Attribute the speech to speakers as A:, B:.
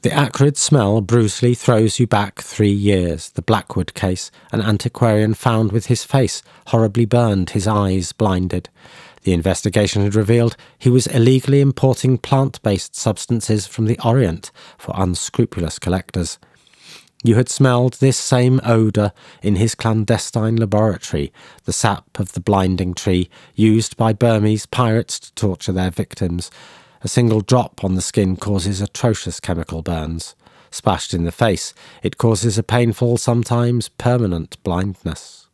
A: The acrid smell Bruce Lee throws you back 3 years. The Blackwood case, an antiquarian found with his face horribly burned, his eyes blinded. The investigation had revealed he was illegally importing plant-based substances from the Orient for unscrupulous collectors. You had smelled this same odour in his clandestine laboratory, the sap of the blinding tree used by Burmese pirates to torture their victims. A single drop on the skin causes atrocious chemical burns. Splashed in the face, it causes a painful, sometimes permanent blindness.